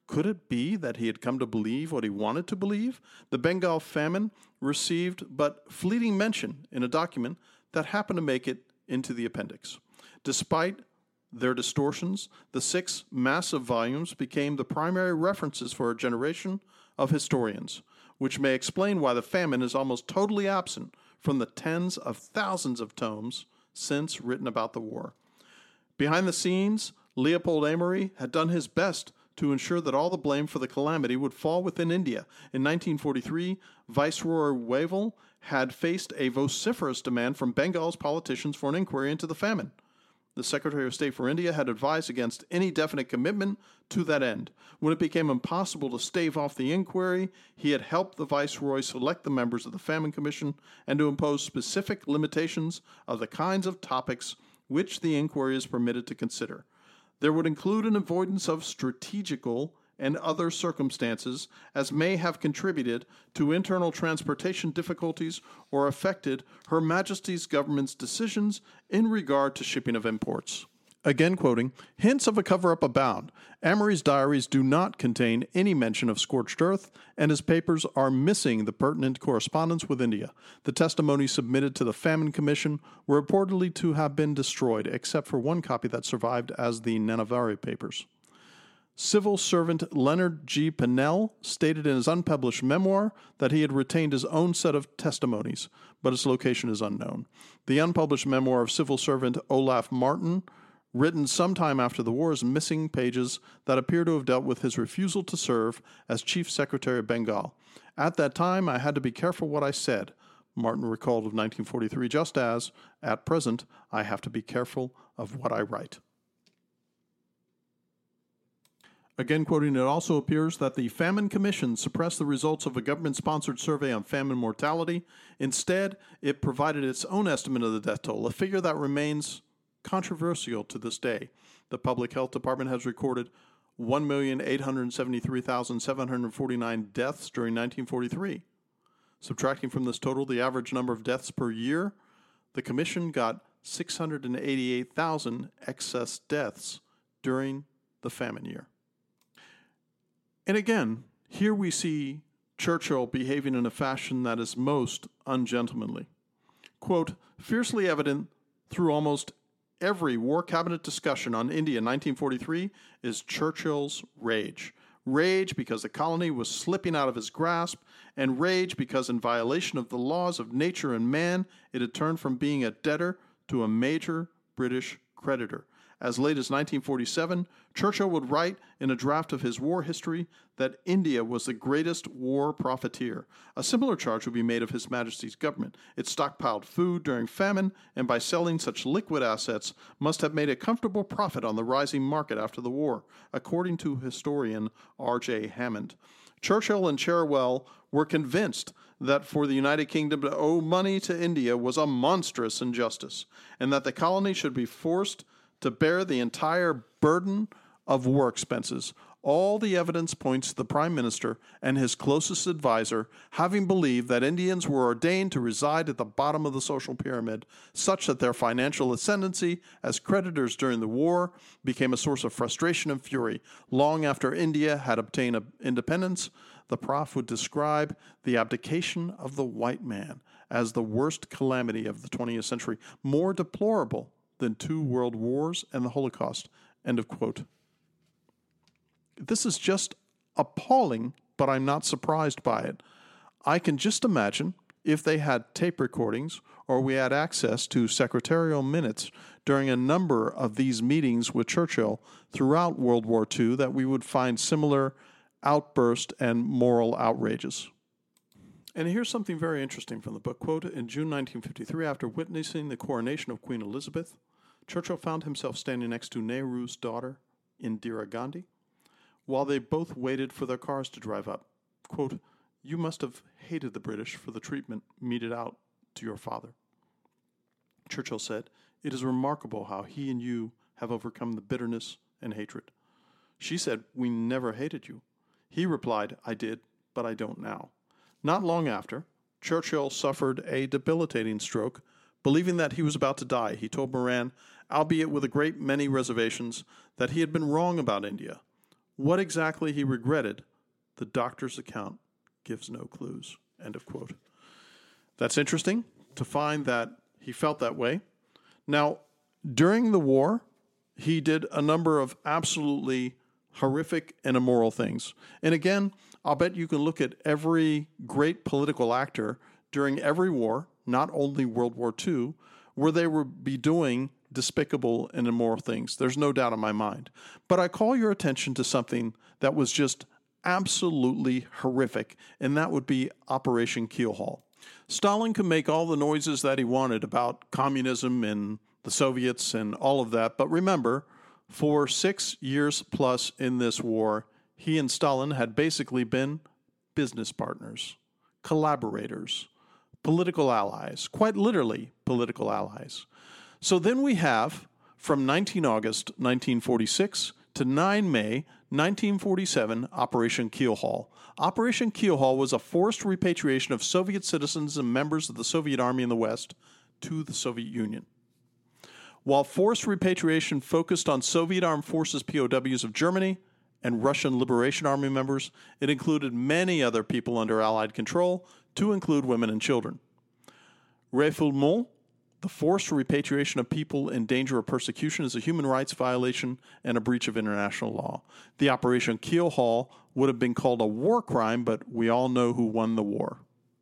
Could it be that he had come to believe what he wanted to believe? The Bengal famine received but fleeting mention in a document that happened to make it into the appendix. Despite their distortions, the six massive volumes became the primary references for a generation of historians, which may explain why the famine is almost totally absent from the tens of thousands of tomes since written about the war. Behind the scenes, Leopold Amory had done his best to ensure that all the blame for the calamity would fall within India. In nineteen forty-three, Viceroy Wavell had faced a vociferous demand from Bengal's politicians for an inquiry into the famine. The Secretary of State for India had advised against any definite commitment to that end. When it became impossible to stave off the inquiry, he had helped the Viceroy select the members of the Famine Commission and to impose specific limitations of the kinds of topics which the inquiry is permitted to consider. There would include an avoidance of strategical and other circumstances as may have contributed to internal transportation difficulties or affected Her Majesty's government's decisions in regard to shipping of imports. Again quoting, hints of a cover-up abound. Amory's diaries do not contain any mention of scorched earth, and his papers are missing the pertinent correspondence with India. The testimonies submitted to the Famine Commission were reportedly to have been destroyed, except for one copy that survived as the Nanavari Papers. Civil servant Leonard G. Pinnell stated in his unpublished memoir that he had retained his own set of testimonies, but its location is unknown. The unpublished memoir of civil servant Olaf Martin, written sometime after the war, is missing pages that appear to have dealt with his refusal to serve as Chief Secretary of Bengal. At that time, I had to be careful what I said, Martin recalled of nineteen forty-three, just as, at present, I have to be careful of what I write. Again quoting, it also appears that the Famine Commission suppressed the results of a government-sponsored survey on famine mortality. Instead, it provided its own estimate of the death toll, a figure that remains controversial to this day. The Public Health Department has recorded one million eight hundred seventy-three thousand seven hundred forty-nine deaths during nineteen forty-three. Subtracting from this total the average number of deaths per year, the Commission got six hundred eighty-eight thousand excess deaths during the famine year. And again, here we see Churchill behaving in a fashion that is most ungentlemanly. Quote, fiercely evident through almost every War Cabinet discussion on India in nineteen forty-three is Churchill's rage. Rage because the colony was slipping out of his grasp, and rage because in violation of the laws of nature and man, it had turned from being a debtor to a major British creditor. As late as nineteen forty-seven, Churchill would write in a draft of his war history that India was the greatest war profiteer. A similar charge would be made of His Majesty's government. It stockpiled food during famine, and by selling such liquid assets, must have made a comfortable profit on the rising market after the war, according to historian R J Hammond. Churchill and Cherwell were convinced that for the United Kingdom to owe money to India was a monstrous injustice, and that the colony should be forced to bear the entire burden of war expenses. All the evidence points to the Prime Minister and his closest advisor having believed that Indians were ordained to reside at the bottom of the social pyramid, such that their financial ascendancy as creditors during the war became a source of frustration and fury. Long after India had obtained independence, the Prof would describe the abdication of the white man as the worst calamity of the twentieth century, more deplorable than two world wars and the Holocaust. End of quote. This is just appalling, but I'm not surprised by it. I can just imagine if they had tape recordings or we had access to secretarial minutes during a number of these meetings with Churchill throughout World War Two that we would find similar outbursts and moral outrages. And here's something very interesting from the book. Quote, in June nineteen fifty-three, after witnessing the coronation of Queen Elizabeth, Churchill found himself standing next to Nehru's daughter, Indira Gandhi, while they both waited for their cars to drive up. Quote, you must have hated the British for the treatment meted out to your father. Churchill said, it is remarkable how he and you have overcome the bitterness and hatred. She said, we never hated you. He replied, I did, but I don't now. Not long after, Churchill suffered a debilitating stroke. Believing that he was about to die, he told Moran, albeit with a great many reservations, that he had been wrong about India. What exactly he regretted, the doctor's account gives no clues. End of quote. That's interesting to find that he felt that way. Now, during the war, he did a number of absolutely horrific and immoral things. And again, I'll bet you can look at every great political actor during every war, not only World War Two, where they would be doing despicable and immoral things. There's no doubt in my mind. But I call your attention to something that was just absolutely horrific, and that would be Operation Keelhaul. Stalin could make all the noises that he wanted about communism and the Soviets and all of that, but remember, for six years plus in this war, he and Stalin had basically been business partners, collaborators, political allies, quite literally political allies. So then we have, from nineteen August nineteen forty-six to nine May nineteen forty-seven, Operation Keelhaul. Operation Keelhaul was a forced repatriation of Soviet citizens and members of the Soviet Army in the West to the Soviet Union. While forced repatriation focused on Soviet Armed Forces P O Ws of Germany and Russian Liberation Army members, it included many other people under Allied control, to include women and children. Refoulement, the forced repatriation of people in danger of persecution, is a human rights violation and a breach of international law. The Operation Keelhaul would have been called a war crime, but we all know who won the war.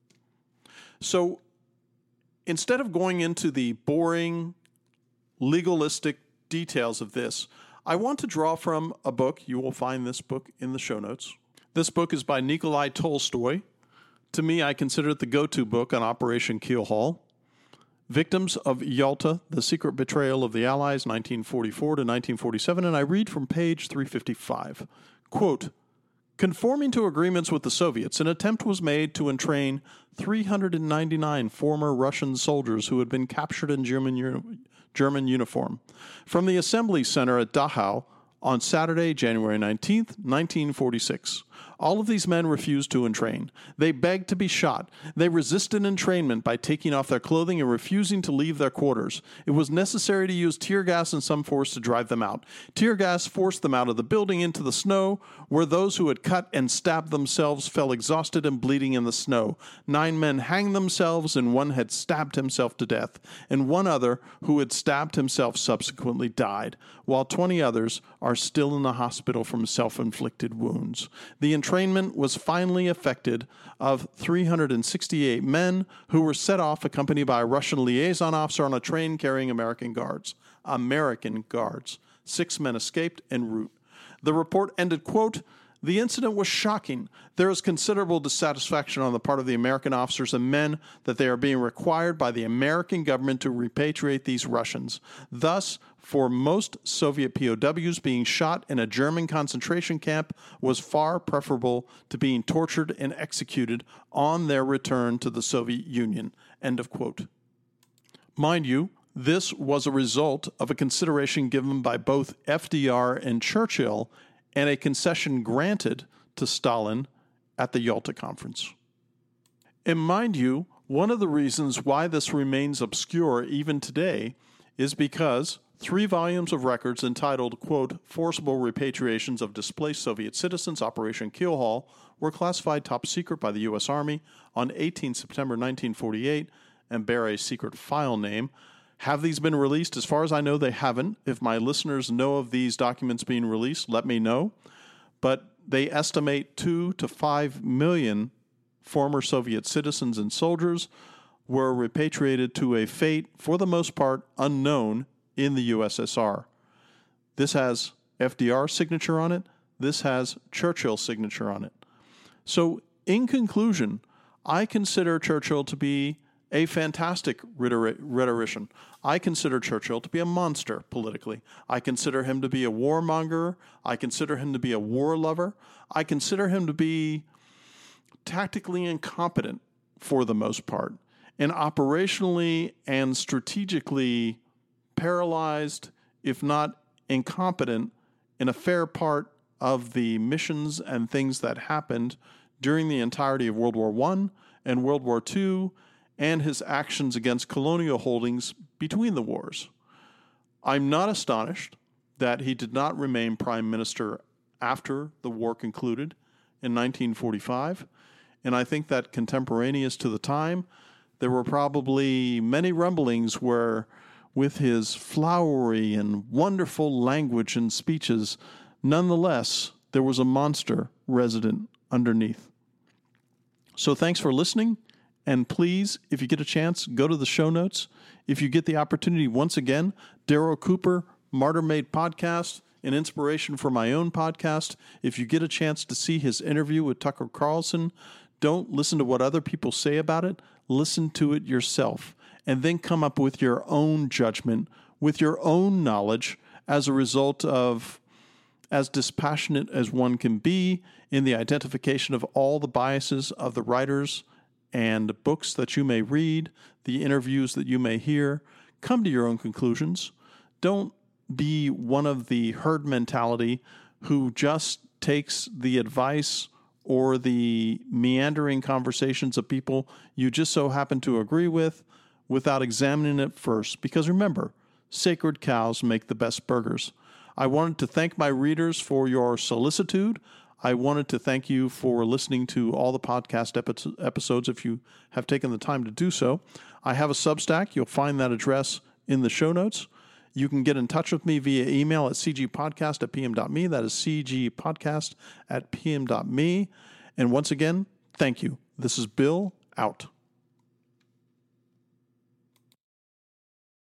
So instead of going into the boring, legalistic details of this, I want to draw from a book. You will find this book in the show notes. This book is by Nikolai Tolstoy. To me, I consider it the go-to book on Operation Keelhaul. Victims of Yalta, The Secret Betrayal of the Allies, nineteen forty-four to nineteen forty-seven, and I read from page three fifty-five. Quote, conforming to agreements with the Soviets, an attempt was made to entrain three hundred ninety-nine former Russian soldiers who had been captured in German, German uniform from the Assembly Center at Dachau on Saturday, January nineteenth, nineteen forty-six. All of these men refused to entrain. They begged to be shot. They resisted entrainment by taking off their clothing and refusing to leave their quarters. It was necessary to use tear gas and some force to drive them out. Tear gas forced them out of the building into the snow, where those who had cut and stabbed themselves fell exhausted and bleeding in the snow. Nine men hanged themselves, and one had stabbed himself to death, and one other, who had stabbed himself, subsequently died, while twenty others are still in the hospital from self-inflicted wounds. The entrainment was finally effected of three hundred sixty-eight men who were set off accompanied by a Russian liaison officer on a train carrying American guards. American guards. Six men escaped en route. The report ended, quote, the incident was shocking. There is considerable dissatisfaction on the part of the American officers and men that they are being required by the American government to repatriate these Russians. Thus, for most Soviet P O Ws, being shot in a German concentration camp was far preferable to being tortured and executed on their return to the Soviet Union. End of quote. Mind you, this was a result of a consideration given by both F D R and Churchill and a concession granted to Stalin at the Yalta Conference. And mind you, one of the reasons why this remains obscure even today is because three volumes of records entitled, quote, Forcible Repatriations of Displaced Soviet Citizens, Operation Keelhaul, were classified top secret by the U S Army on the eighteenth of September nineteen forty-eight and bear a secret file name. Have these been released? As far as I know, they haven't. If my listeners know of these documents being released, let me know. But they estimate two to five million former Soviet citizens and soldiers were repatriated to a fate, for the most part, unknown in the U S S R. This has F D R's signature on it. This has Churchill's signature on it. So, in conclusion, I consider Churchill to be a fantastic rhetorician. I consider Churchill to be a monster politically. I consider him to be a warmonger. I consider him to be a war lover. I consider him to be tactically incompetent for the most part, and operationally and strategically paralyzed, if not incompetent, in a fair part of the missions and things that happened during the entirety of World War One and World War Two, and his actions against colonial holdings between the wars. I'm not astonished that he did not remain prime minister after the war concluded in nineteen forty-five. And I think that contemporaneous to the time, there were probably many rumblings where, with his flowery and wonderful language and speeches, nonetheless, there was a monster resident underneath. So thanks for listening. And please, if you get a chance, go to the show notes. If you get the opportunity, once again, Darryl Cooper, Martyr Made Podcast, an inspiration for my own podcast. If you get a chance to see his interview with Tucker Carlson, don't listen to what other people say about it. Listen to it yourself, and then come up with your own judgment, with your own knowledge, as a result of as dispassionate as one can be in the identification of all the biases of the writers and books that you may read, the interviews that you may hear. Come to your own conclusions. Don't be one of the herd mentality who just takes the advice or the meandering conversations of people you just so happen to agree with without examining it first. Because remember, sacred cows make the best burgers. I wanted to thank my readers for your solicitude. I wanted to thank you for listening to all the podcast epi- episodes if you have taken the time to do so. I have a Substack. You'll find that address in the show notes. You can get in touch with me via email at c g podcast at p m dot m e. That is c g podcast at p m dot m e. And once again, thank you. This is Bill, out.